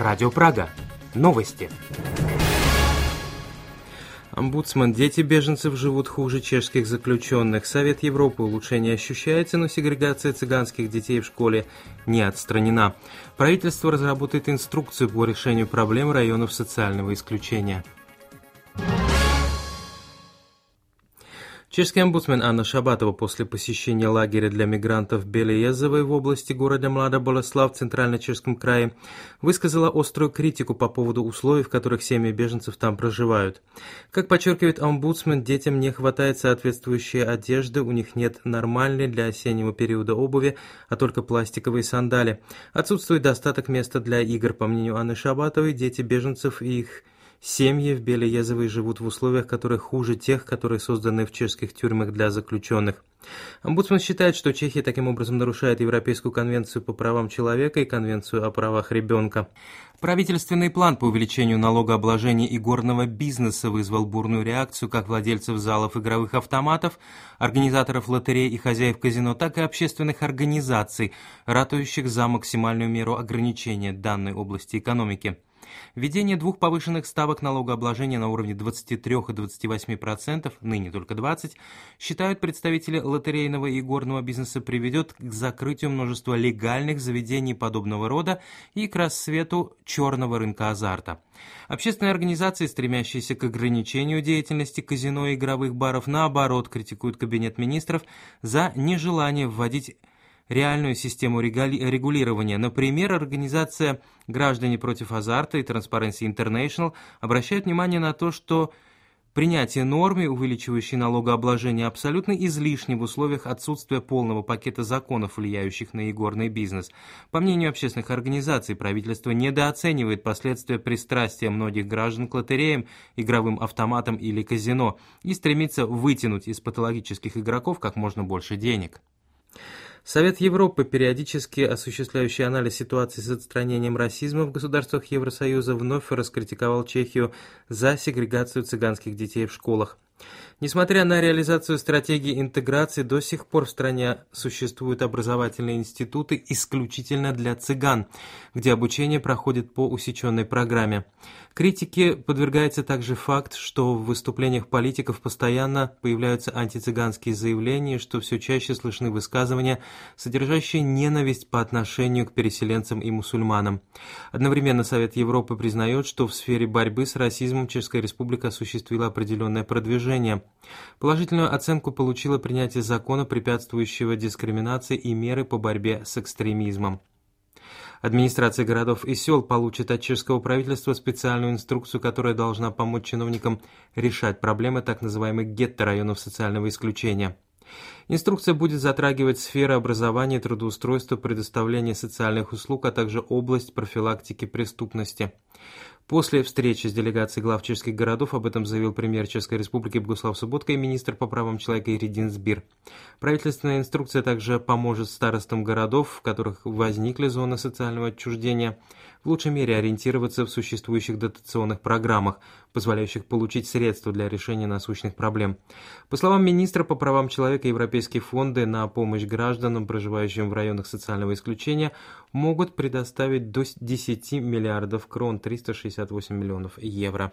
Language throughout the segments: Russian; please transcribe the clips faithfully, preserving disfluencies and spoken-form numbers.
Радио Прага. Новости. Омбудсман. Дети беженцев живут хуже чешских заключенных. Совет Европы. Улучшение ощущается, но сегрегация цыганских детей в школе не отстранена. Правительство разработает инструкцию по решению проблем районов социального исключения. Чешский омбудсмен Анна Шабатова после посещения лагеря для мигрантов Белеезовой в области города Млада Болеслав в Центрально-Чешском крае высказала острую критику по поводу условий, в которых семьи беженцев там проживают. Как подчеркивает омбудсмен, детям не хватает соответствующей одежды, у них нет нормальной для осеннего периода обуви, а только пластиковые сандали. Отсутствует достаток места для игр. По мнению Анны Шабатовой, дети беженцев и их семьи в Белеезовой живут в условиях, которые хуже тех, которые созданы в чешских тюрьмах для заключенных. Омбудсмен считает, что Чехия таким образом нарушает Европейскую конвенцию по правам человека и Конвенцию о правах ребенка. Правительственный план по увеличению налогообложения игорного бизнеса вызвал бурную реакцию как владельцев залов игровых автоматов, организаторов лотерей и хозяев казино, так и общественных организаций, ратующих за максимальную меру ограничения данной области экономики. Введение двух повышенных ставок налогообложения на уровне двадцати трёх и двадцати восьми процентов, ныне только двадцать процентов, считают представители лотерейного и игорного бизнеса, приведет к закрытию множества легальных заведений подобного рода и к рассвету черного рынка азарта. Общественные организации, стремящиеся к ограничению деятельности казино и игровых баров, наоборот, критикуют Кабинет министров за нежелание вводить реальную систему регулирования. Например, организация «Граждане против азарта» и Transparency International обращают внимание на то, что принятие нормы, увеличивающей налогообложение, абсолютно излишне в условиях отсутствия полного пакета законов, влияющих на игорный бизнес. По мнению общественных организаций, правительство недооценивает последствия пристрастия многих граждан к лотереям, игровым автоматам или казино и стремится вытянуть из патологических игроков как можно больше денег. Совет Европы, периодически осуществляющий анализ ситуации с отстранением расизма в государствах Евросоюза, вновь раскритиковал Чехию за сегрегацию цыганских детей в школах. Несмотря на реализацию стратегии интеграции, до сих пор в стране существуют образовательные институты исключительно для цыган, где обучение проходит по усеченной программе. Критике подвергается также факт, что в выступлениях политиков постоянно появляются антицыганские заявления, что все чаще слышны высказывания, содержащие ненависть по отношению к переселенцам и мусульманам. Одновременно Совет Европы признает, что в сфере борьбы с расизмом Чешская Республика осуществила определенное продвижение. Положительную оценку получило принятие закона, препятствующего дискриминации, и меры по борьбе с экстремизмом. Администрация городов и сел получит от чешского правительства специальную инструкцию, которая должна помочь чиновникам решать проблемы так называемых гетто районов социального исключения. Инструкция будет затрагивать сферы образования, трудоустройства, предоставления социальных услуг, а также область профилактики преступности. После встречи с делегацией глав чешских городов об этом заявил премьер Чешской Республики Богуслав Соботка и министр по правам человека Иридин Сбир. Правительственная инструкция также поможет старостам городов, в которых возникли зоны социального отчуждения, в лучшей мере ориентироваться в существующих дотационных программах, позволяющих получить средства для решения насущных проблем. По словам министра по правам человека, европейские фонды на помощь гражданам, проживающим в районах социального исключения, могут предоставить до десяти миллиардов крон, триста шестьдесят восемь миллионов евро.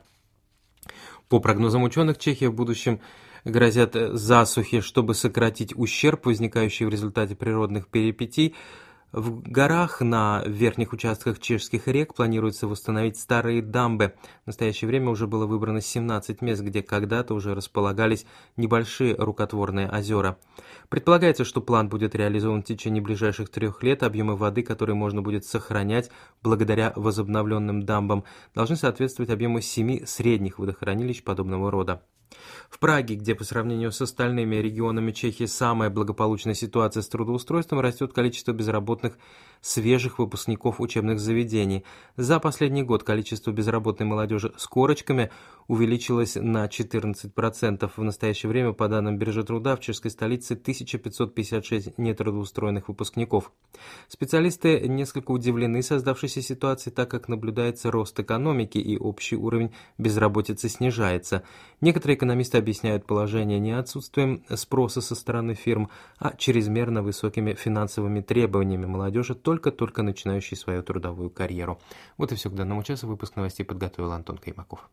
По прогнозам ученых, Чехии в будущем грозят засухи. Чтобы сократить ущерб, возникающий в результате природных перипетий, в горах на верхних участках чешских рек планируется восстановить старые дамбы. В настоящее время уже было выбрано семнадцать мест, где когда-то уже располагались небольшие рукотворные озера. Предполагается, что план будет реализован в течение ближайших трех лет. Объемы воды, которые можно будет сохранять благодаря возобновленным дамбам, должны соответствовать объему семи средних водохранилищ подобного рода. В Праге, где по сравнению с остальными регионами Чехии самая благополучная ситуация с трудоустройством, растет количество безработных свежих выпускников учебных заведений. За последний год количество безработной молодежи с корочками увеличилось на четырнадцать процентов. В настоящее время, по данным биржи труда, в чешской столице тысяча пятьсот пятьдесят шесть нетрудоустроенных выпускников. Специалисты несколько удивлены создавшейся ситуацией, так как наблюдается рост экономики и общий уровень безработицы снижается. Некоторые экономисты объясняют положение не отсутствием спроса со стороны фирм, а чрезмерно высокими финансовыми требованиями молодежи, только только-только начинающие свою трудовую карьеру. Вот и все к данному часу. Выпуск новостей подготовил Антон Каймаков.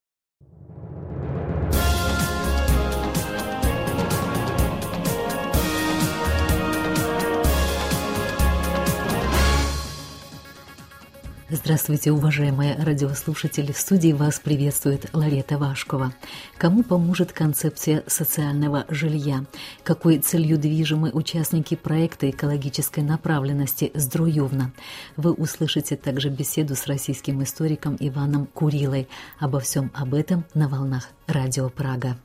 Здравствуйте, уважаемые радиослушатели! В студии вас приветствует Ларета Вашкова. Кому поможет концепция социального жилья? Какой целью движимы участники проекта экологической направленности «Здруевна»? Вы услышите также беседу с российским историком Иваном Курилой. Обо всем об этом на волнах Радио Прага.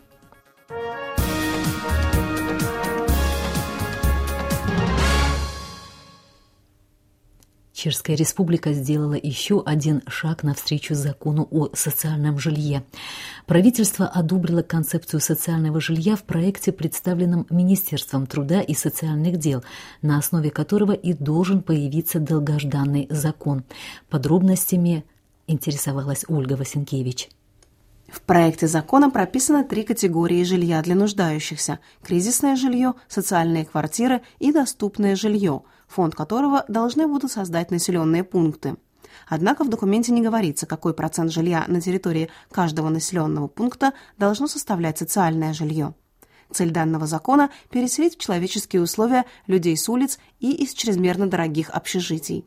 Чешская Республика сделала еще один шаг навстречу закону о социальном жилье. Правительство одобрило концепцию социального жилья в проекте, представленном Министерством труда и социальных дел, на основе которого и должен появиться долгожданный закон. Подробностями интересовалась Ольга Васенкевич. В проекте закона прописано три категории жилья для нуждающихся – кризисное жилье, социальные квартиры и доступное жилье, фонд которого должны будут создать населенные пункты. Однако в документе не говорится, какой процент жилья на территории каждого населенного пункта должно составлять социальное жилье. Цель данного закона – переселить в человеческие условия людей с улиц и из чрезмерно дорогих общежитий.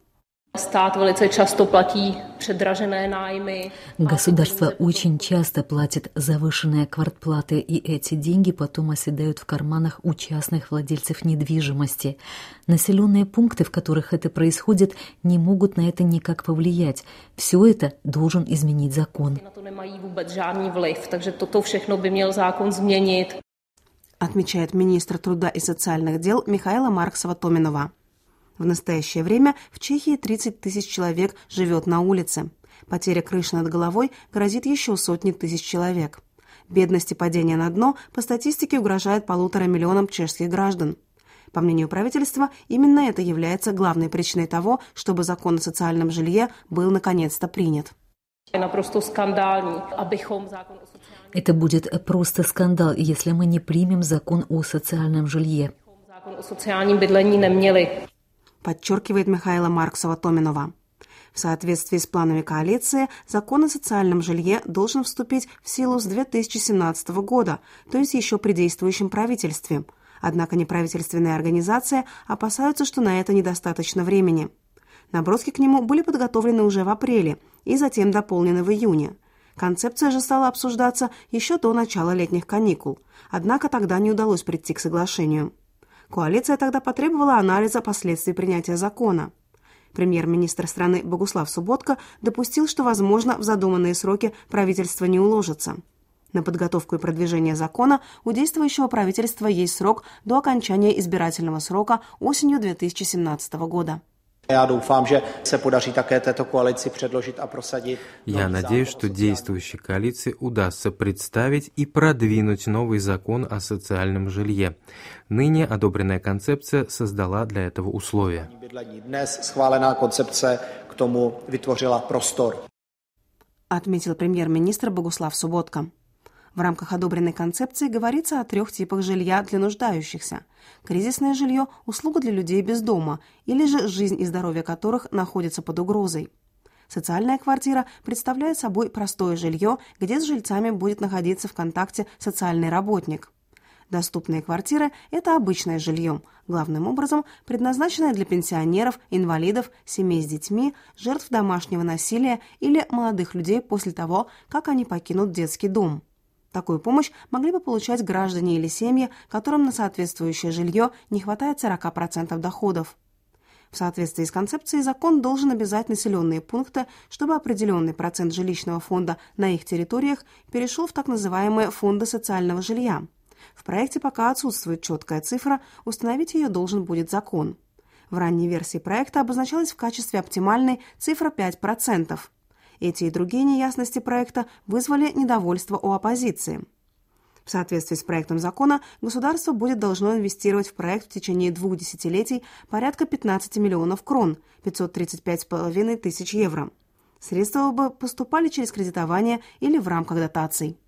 Государство очень часто платит завышенные квартплаты, и эти деньги потом оседают в карманах у частных владельцев недвижимости. Населенные пункты, в которых это происходит, не могут на это никак повлиять. Все это должен изменить закон. Отмечает министр труда и социальных дел Михаила Марксова-Томинова. В настоящее время в Чехии тридцать тысяч человек живет на улице. Потеря крыши над головой грозит еще сотни тысяч человек. Бедность и падение на дно по статистике угрожает полутора миллионам чешских граждан. По мнению правительства, именно это является главной причиной того, чтобы закон о социальном жилье был наконец-то принят. Это будет просто скандал, если мы не примем закон о социальном жилье. Подчеркивает Михаила Марксова-Томинова. В соответствии с планами коалиции, закон о социальном жилье должен вступить в силу с две тысячи семнадцатого года, то есть еще при действующем правительстве. Однако неправительственные организации опасаются, что на это недостаточно времени. Наброски к нему были подготовлены уже в апреле и затем дополнены в июне. Концепция же стала обсуждаться еще до начала летних каникул, однако тогда не удалось прийти к соглашению. Коалиция тогда потребовала анализа последствий принятия закона. Премьер-министр страны Богуслав Суботка допустил, что, возможно, в задуманные сроки правительство не уложится. На подготовку и продвижение закона у действующего правительства есть срок до окончания избирательного срока осенью две тысячи семнадцатого года. Я надеюсь, что действующей коалиции удастся представить и продвинуть новый закон о социальном жилье. Ныне одобренная концепция создала для этого условия. Отметил премьер-министр Богуслав Суботка. В рамках одобренной концепции говорится о трех типах жилья для нуждающихся. Кризисное жилье – услуга для людей без дома, или же жизнь и здоровье которых находятся под угрозой. Социальная квартира представляет собой простое жилье, где с жильцами будет находиться в контакте социальный работник. Доступные квартиры – это обычное жилье, главным образом предназначенное для пенсионеров, инвалидов, семей с детьми, жертв домашнего насилия или молодых людей после того, как они покинут детский дом. Такую помощь могли бы получать граждане или семьи, которым на соответствующее жилье не хватает сорок процентов доходов. В соответствии с концепцией закон должен обязать населенные пункты, чтобы определенный процент жилищного фонда на их территориях перешел в так называемые фонды социального жилья. В проекте пока отсутствует четкая цифра, установить ее должен будет закон. В ранней версии проекта обозначалась в качестве оптимальной цифра пять процентов. Эти и другие неясности проекта вызвали недовольство у оппозиции. В соответствии с проектом закона государство будет должно инвестировать в проект в течение двух десятилетий порядка пятнадцать миллионов крон, пятьсот тридцать пять с половиной тысяч евро. Средства бы поступали через кредитование или в рамках дотаций.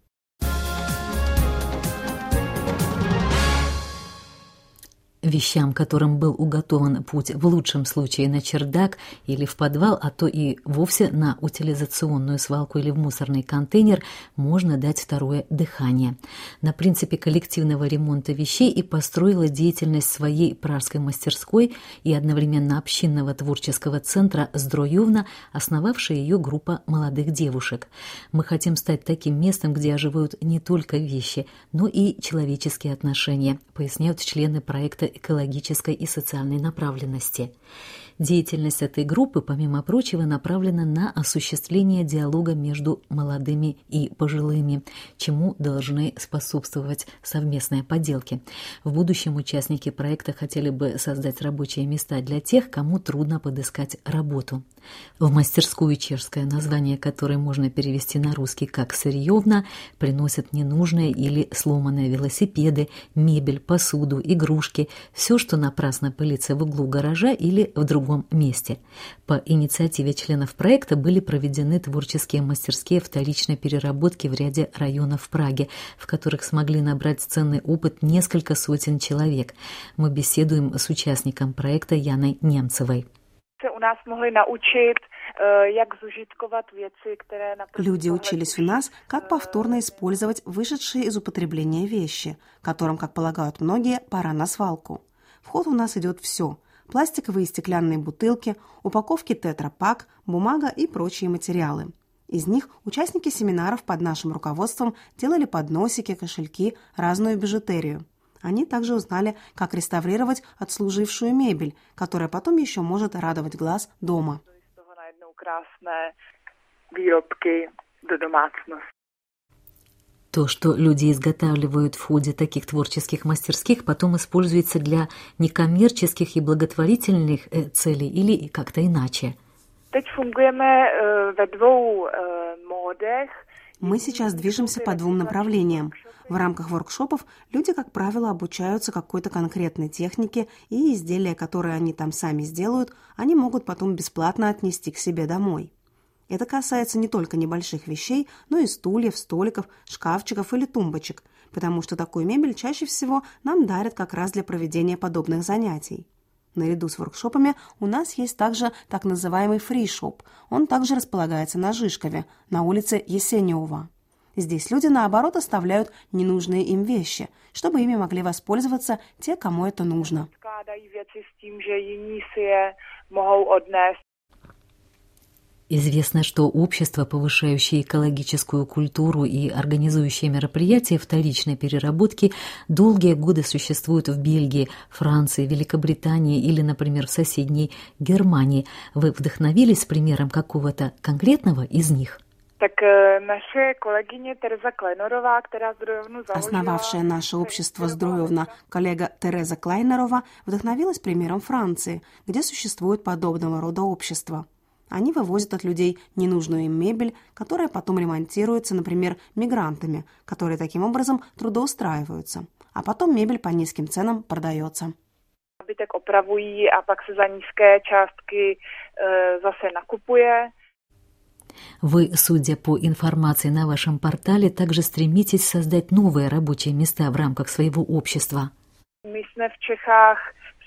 вещам, которым был уготован путь в лучшем случае на чердак или в подвал, а то и вовсе на утилизационную свалку или в мусорный контейнер, можно дать второе дыхание. На принципе коллективного ремонта вещей и построила деятельность своей пражской мастерской и одновременно общинного творческого центра «Здроевна», основавшая ее группа молодых девушек. Мы хотим стать таким местом, где оживают не только вещи, но и человеческие отношения, поясняют члены проекта экологической и социальной направленности. Деятельность этой группы, помимо прочего, направлена на осуществление диалога между молодыми и пожилыми, чему должны способствовать совместные поделки. В будущем участники проекта хотели бы создать рабочие места для тех, кому трудно подыскать работу. В мастерскую чешское название, которое можно перевести на русский как «сырьевна», приносят ненужные или сломанные велосипеды, мебель, посуду, игрушки, все, что напрасно пылится в углу гаража или в другом месте. По инициативе членов проекта были проведены творческие мастерские вторичной переработки в ряде районов Праги, в которых смогли набрать ценный опыт несколько сотен человек. Мы беседуем с участником проекта Яной Немцевой. Люди учились у нас, как повторно использовать вышедшие из употребления вещи, которым, как полагают многие, пора на свалку. В ход у нас идет все – пластиковые и стеклянные бутылки, упаковки тетрапак, бумага и прочие материалы. Из них участники семинаров под нашим руководством делали подносики, кошельки, разную бижутерию. Они также узнали, как реставрировать отслужившую мебель, которая потом еще может радовать глаз дома. То, что люди изготавливают в ходе таких творческих мастерских, потом используется для некоммерческих и благотворительных целей или как-то иначе. Мы сейчас движемся по двум направлениям. В рамках воркшопов люди, как правило, обучаются какой-то конкретной технике, и изделия, которые они там сами сделают, они могут потом бесплатно отнести к себе домой. Это касается не только небольших вещей, но и стульев, столиков, шкафчиков или тумбочек, потому что такую мебель чаще всего нам дарят как раз для проведения подобных занятий. Наряду с воркшопами у нас есть также так называемый фришоп. Он также располагается на Жишкове, на улице Есенева. Здесь люди, наоборот, оставляют ненужные им вещи, чтобы ими могли воспользоваться те, кому это нужно. Известно, что общества, повышающие экологическую культуру и организующие мероприятия вторичной переработки, долгие годы существуют в Бельгии, Франции, Великобритании или, например, в соседней Германии. Вы вдохновились примером какого-то конкретного из них? Так наша коллегиня Тереза Клайнерова, которая Здроевну заложила... Основавшая наше общество Здроевна коллега Тереза Клайнерова вдохновилась примером Франции, где существует подобного рода общество. Они вывозят от людей ненужную им мебель, которая потом ремонтируется, например, мигрантами, которые таким образом трудоустраиваются. А потом мебель по низким ценам продается. Bytek opravují a pak se za nízké částky zase nakupuje. Вы, судя по информации на вашем портале, также стремитесь создать новые рабочие места в рамках своего общества. Мы в Чехах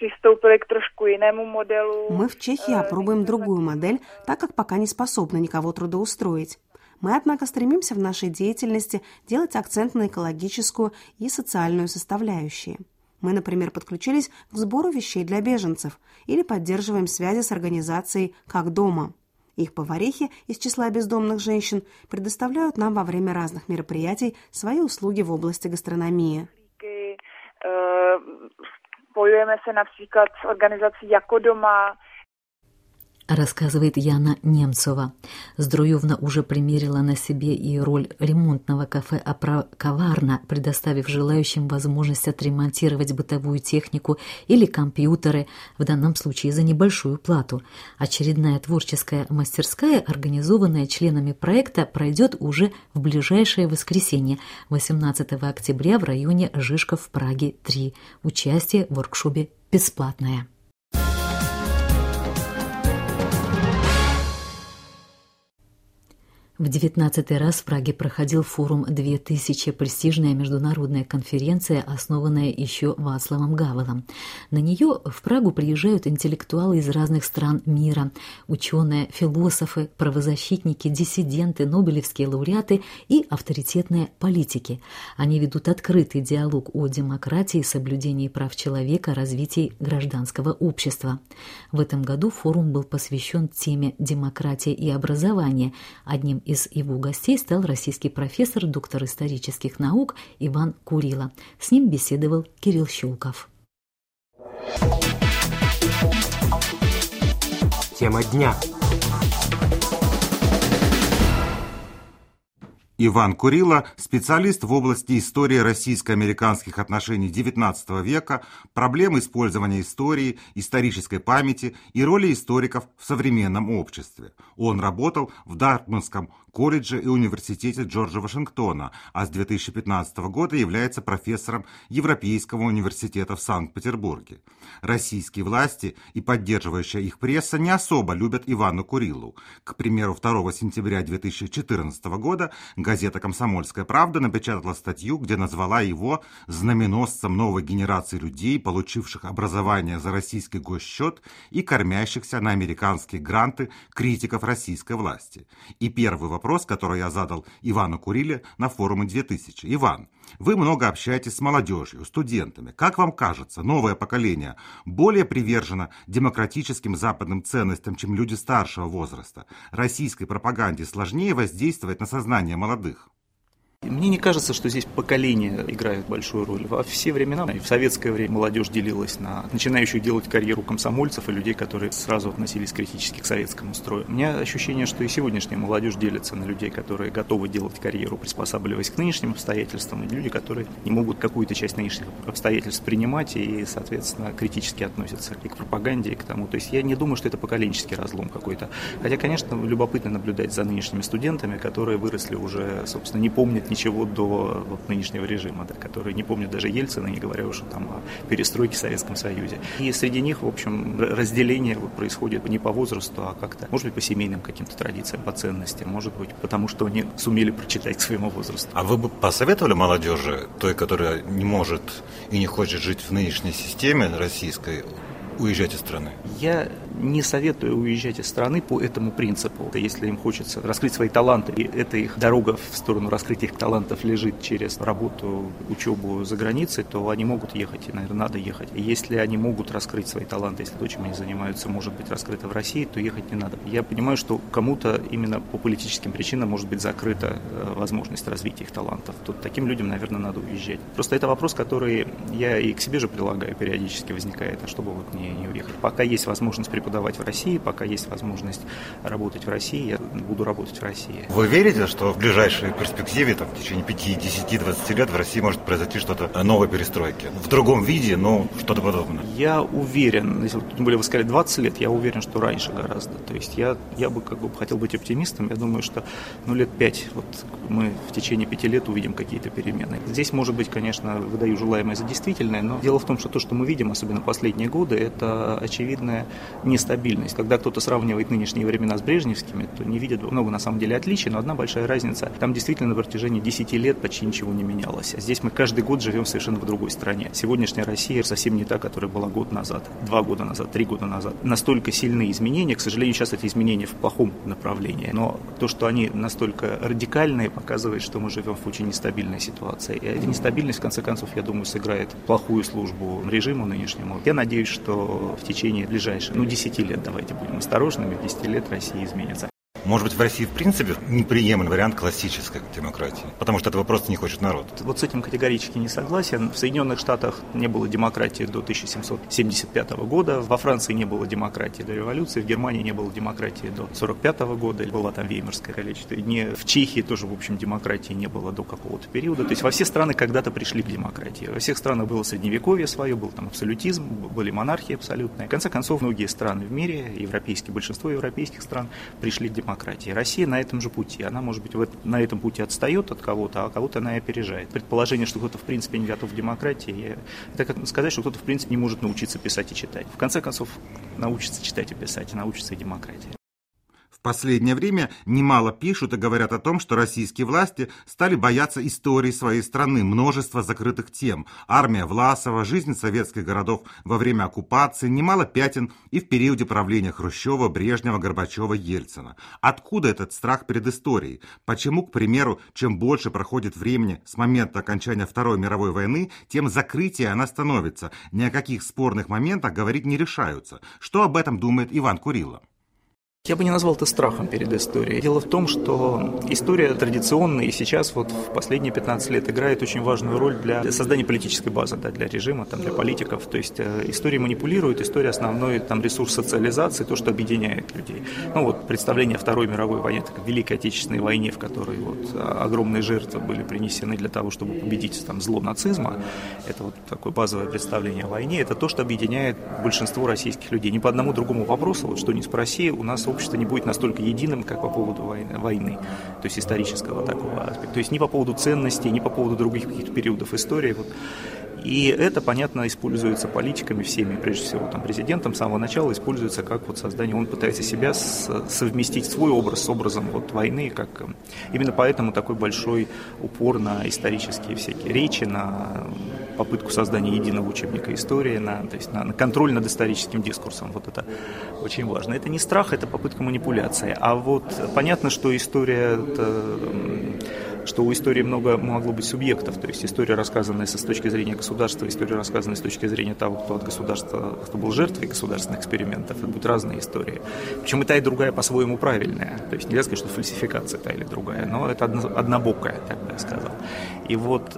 Мы в Чехии опробуем другую модель, так как пока не способны никого трудоустроить. Мы, однако, стремимся в нашей деятельности делать акцент на экологическую и социальную составляющие. Мы, например, подключились к сбору вещей для беженцев или поддерживаем связи с организацией «Как дома». Их поварихи из числа бездомных женщин предоставляют нам во время разных мероприятий свои услуги в области гастрономии. Spojujeme se například s organizací Jako doma. Рассказывает Яна Немцова. Здроевна уже примерила на себе и роль ремонтного кафе «Каварна», предоставив желающим возможность отремонтировать бытовую технику или компьютеры, в данном случае за небольшую плату. Очередная творческая мастерская, организованная членами проекта, пройдет уже в ближайшее воскресенье, восемнадцатого октября, в районе Жишков в Праге три. Участие в воркшопе бесплатное. В девятнадцатый раз в Праге проходил форум две тысячи, престижная международная конференция, основанная еще Вацлавом Гавелом. На нее в Прагу приезжают интеллектуалы из разных стран мира, ученые, философы, правозащитники, диссиденты, нобелевские лауреаты и авторитетные политики. Они ведут открытый диалог о демократии, соблюдении прав человека, развитии гражданского общества. В этом году форум был посвящен теме демократии и образования. Одним из его гостей стал российский профессор, доктор исторических наук Иван Курила. С ним беседовал Кирилл Щелков. Тема дня. Иван Курила – специалист в области истории российско-американских отношений девятнадцатого века, проблем использования истории, исторической памяти и роли историков в современном обществе. Он работал в Дартмутском колледже и университете Джорджа Вашингтона, а с две тысячи пятнадцатого года является профессором Европейского университета в Санкт-Петербурге. Российские власти и поддерживающая их пресса не особо любят Ивана Курилу. К примеру, второго сентября две тысячи четырнадцатого года газета «Комсомольская правда» напечатала статью, где назвала его знаменосцем новой генерации людей, получивших образование за российский госсчет и кормящихся на американские гранты критиков российской власти. И первый вопрос, который я задал Ивану Куриле на форуме две тысячи. Иван, вы много общаетесь с молодежью, студентами. Как вам кажется, новое поколение более привержено демократическим западным ценностям, чем люди старшего возраста? Российской пропаганде сложнее воздействовать на сознание молодых? Мне не кажется, что здесь поколения играют большую роль. Во все времена, и в советское время, молодежь делилась на начинающих делать карьеру комсомольцев и людей, которые сразу относились критически к советскому строю. У меня ощущение, что и сегодняшняя молодежь делится на людей, которые готовы делать карьеру, приспосабливаясь к нынешним обстоятельствам, и люди, которые не могут какую-то часть нынешних обстоятельств принимать и, соответственно, критически относятся и к пропаганде, и к тому. То есть я не думаю, что это поколенческий разлом какой-то. Хотя, конечно, любопытно наблюдать за нынешними студентами, которые выросли уже, собственно, не помнят ничего до вот, нынешнего режима, да, которые не помнят даже Ельцина, не говоря уже там о перестройке в Советском Союзе. И среди них, в общем, разделение вот, происходит не по возрасту, а как-то, может быть, по семейным каким-то традициям, по ценностям, может быть, потому что они сумели прочитать к своему возрасту. А вы бы посоветовали молодежи, той, которая не может и не хочет жить в нынешней системе российской, уезжать из страны? Я не советую уезжать из страны по этому принципу. Если им хочется раскрыть свои таланты, и эта их дорога в сторону раскрытия их талантов лежит через работу, учебу за границей, то они могут ехать, и, наверное, надо ехать. И если они могут раскрыть свои таланты, если то, чем они занимаются, может быть раскрыто в России, то ехать не надо. Я понимаю, что кому-то именно по политическим причинам может быть закрыта возможность развития их талантов. Тут таким людям, наверное, надо уезжать. Просто это вопрос, который я и к себе же прилагаю, периодически возникает, а чтобы вот не, не уехать. Пока есть возможность преподавать в России, пока есть возможность работать в России, я буду работать в России. Вы верите, что в ближайшей перспективе, там, в течение пяти, десяти, двадцати лет в России может произойти что-то новой перестройки? В другом виде, но что-то подобное? Я уверен, если тем более вы сказали двадцать лет, я уверен, что раньше гораздо. То есть я, я бы как бы хотел быть оптимистом. Я думаю, что ну, лет пять, вот мы в течение пяти лет увидим какие-то перемены. Здесь, может быть, конечно, выдаю желаемое за действительное, но дело в том, что то, что мы видим, особенно последние годы, это очевидная нестабильность. Когда кто-то сравнивает нынешние времена с брежневскими, то не видит много на самом деле отличий, но одна большая разница. Там действительно на протяжении десяти лет почти ничего не менялось. А здесь мы каждый год живем совершенно в другой стране. Сегодняшняя Россия совсем не та, которая была год назад, два года назад, три года назад. Настолько сильные изменения, к сожалению, сейчас эти изменения в плохом направлении, но то, что они настолько радикальные, показывает, что мы живем в очень нестабильной ситуации. И эта нестабильность, в конце концов, я думаю, сыграет плохую службу режиму нынешнему. Я надеюсь, что в течение ближайших, ну, десяти лет, давайте будем осторожными, в десяти лет Россия изменится. Может быть, в России, в принципе, неприемлем вариант классической демократии, потому что этого просто не хочет народ. Вот с этим категорически не согласен. В Соединенных Штатах не было демократии до тысяча семьсот семьдесят пятого года, во Франции не было демократии до революции, в Германии не было демократии до сорок пятого года, была там Веймарская количество. Не в Чехии тоже, в общем, демократии не было до какого-то периода. То есть во все страны когда-то пришли к демократии. Во всех странах было средневековье свое, был там абсолютизм, были монархии абсолютные. В конце концов, многие страны в мире, европейские, большинство европейских стран пришли к демократии. Россия на этом же пути. Она, может быть, в это, на этом пути отстает от кого-то, а кого-то она и опережает. Предположение, что кто-то в принципе не готов к демократии, это как сказать, что кто-то в принципе не может научиться писать и читать. В конце концов, научится читать и писать, и научится и демократии. последнее время немало пишут и говорят о том, что российские власти стали бояться истории своей страны, множество закрытых тем. Армия Власова, жизнь советских городов во время оккупации, немало пятен и в периоде правления Хрущева, Брежнева, Горбачева, Ельцина. Откуда этот страх перед историей? Почему, к примеру, чем больше проходит времени с момента окончания Второй мировой войны, тем закрытие она становится? Ни о каких спорных моментах говорить не решаются. Что об этом думает Иван Курило? Я бы не назвал это страхом перед историей. Дело в том, что история традиционная и сейчас вот в последние пятнадцать лет играет очень важную роль для создания политической базы, да, для режима, там, для политиков. То есть э, история манипулирует, история основной там, ресурс социализации, то, что объединяет людей. Ну вот представление о Второй мировой войне, так, Великой Отечественной войне, в которой вот, огромные жертвы были принесены для того, чтобы победить там, зло нацизма, это вот такое базовое представление о войне, это то, что объединяет большинство российских людей. Ни по одному другому вопросу, вот, что ни спроси, у нас общество не будет настолько единым, как по поводу войны, войны, то есть исторического такого аспекта. То есть ни по поводу ценностей, ни по поводу других каких-то периодов истории. Вот. И это, понятно, используется политиками всеми, прежде всего там, президентом с самого начала, используется как вот создание, он пытается себя совместить свой образ с образом вот, войны, как именно поэтому такой большой упор на исторические всякие речи, на попытку создания единого учебника истории, на, то есть на, на контроль над историческим дискурсом. Вот это очень важно. Это не страх, это попытка манипуляции. А вот понятно, что история это, что у истории много могло быть субъектов, то есть история, рассказанная с точки зрения государства, история, рассказанная с точки зрения того, кто от государства, кто был жертвой государственных экспериментов, это будут разные истории. Причем и та, и другая по-своему правильная, то есть нельзя сказать, что фальсификация та или другая, но это однобокая, так бы я сказал. И вот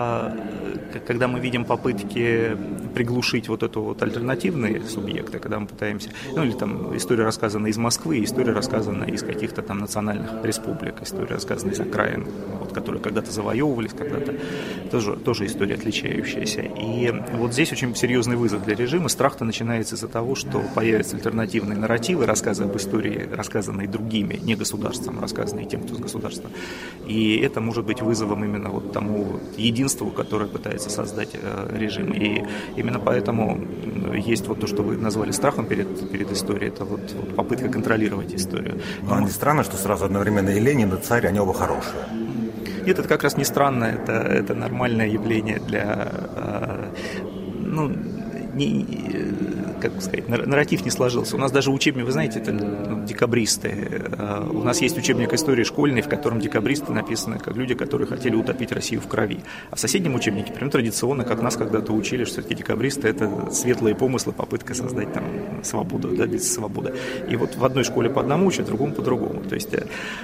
когда мы видим попытки приглушить вот эту вот альтернативные субъекты, когда мы пытаемся, ну или там история, рассказанная из Москвы, история, рассказанная из каких-то там национальных республик, история, рассказанная из окраин, вот, которые когда-то завоевывались, когда-то тоже, тоже история отличающаяся. И вот здесь очень серьезный вызов для режима. Страх-то начинается из-за того, что появятся альтернативные нарративы, рассказы об истории, рассказанные другими, не государством, рассказанные тем, кто с государства. И это может быть вызовом именно вот тому единству, которое пытается создать э, режим. И именно поэтому есть вот то, что вы назвали страхом перед, перед историей, это вот, вот попытка контролировать историю. Но не странно, что сразу одновременно и Ленин, и царь, они оба хорошие. Нет, это как раз не странно, это, это нормальное явление для, э, ну, не, как сказать, нарратив не сложился. У нас даже учебник, вы знаете, это ну, декабристы. У нас есть учебник истории школьный, в котором декабристы написаны как люди, которые хотели утопить Россию в крови. А в соседнем учебнике, прям традиционно, как нас когда-то учили, что все-таки декабристы – это светлые помыслы, попытка создать там свободу, добиться свободы. И вот в одной школе по одному учат, в другом по другому. То есть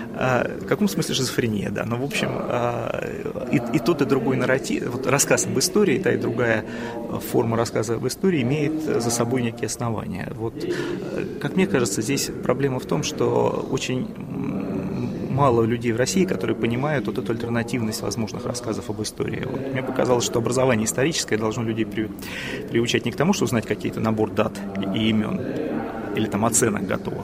в каком смысле шизофрения, да. Но в общем и, и тот, и другой нарратив, вот рассказ об истории, та и другая форма рассказа об истории имеет за собой некие основания. Вот, как мне кажется, здесь проблема в том, что очень мало людей в России, которые понимают вот эту альтернативность возможных рассказов об истории. Вот, мне показалось, что образование историческое должно людей при, приучать не к тому, что узнать какие-то набор дат и имен, или там оценок готовых,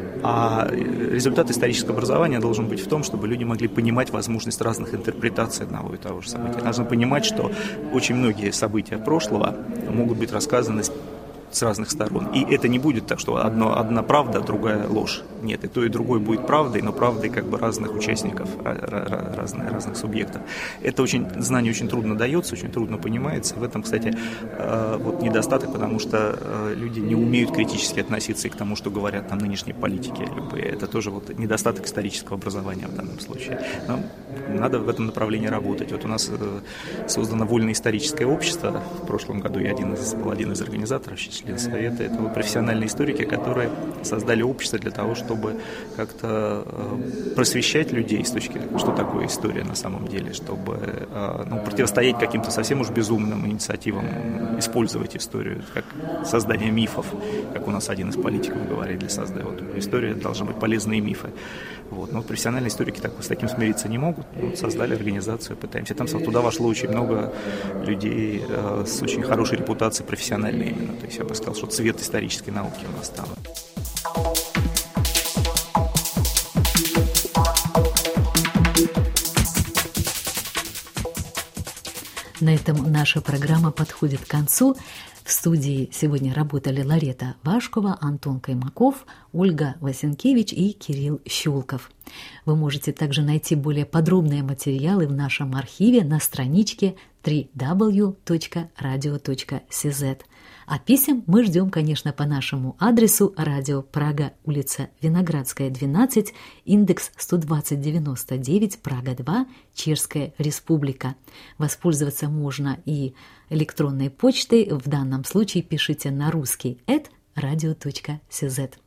а результат исторического образования должен быть в том, чтобы люди могли понимать возможность разных интерпретаций одного и того же события. Нужно понимать, что очень многие события прошлого могут быть рассказаны с разных сторон. И это не будет так, что одно, одна правда, другая ложь. Нет, и то, и другое будет правдой, но правдой как бы разных участников, разных, разных субъектов. Это очень, знание очень трудно дается, очень трудно понимается. В этом, кстати, вот недостаток, потому что люди не умеют критически относиться и к тому, что говорят там нынешние политики любые. Это тоже вот недостаток исторического образования в данном случае. Но надо в этом направлении работать. Вот у нас создано Вольное историческое общество. В прошлом году я один из, был один из организаторов, член совета. Это вот профессиональные историки, которые создали общество для того, чтобы чтобы как-то просвещать людей с точки зрения, что такое история на самом деле, чтобы ну, противостоять каким-то совсем уж безумным инициативам, использовать историю как создание мифов, как у нас один из политиков говорит, для создания. Вот, история должна быть полезные мифы. Вот. Но профессиональные историки так, с таким смириться не могут. Вот, создали организацию, пытаемся. Там туда вошло очень много людей э, с очень хорошей репутацией профессиональной именно. То есть я бы сказал, что цвет исторической науки у нас там. На этом наша программа подходит к концу. В студии сегодня работали Ларета Вашкова, Антон Каймаков, Ольга Васенкевич и Кирилл Щулков. Вы можете также найти более подробные материалы в нашем архиве на страничке дабл ю дабл ю дабл ю точка радио точка си зет. А писем мы ждем, конечно, по нашему адресу: Радио Прага, улица Виноградская, двенадцать, индекс сто двадцать девяносто девять, Прага два, Чешская Республика. Воспользоваться можно и электронной почтой. В данном случае пишите на русский эт радио точка си зет.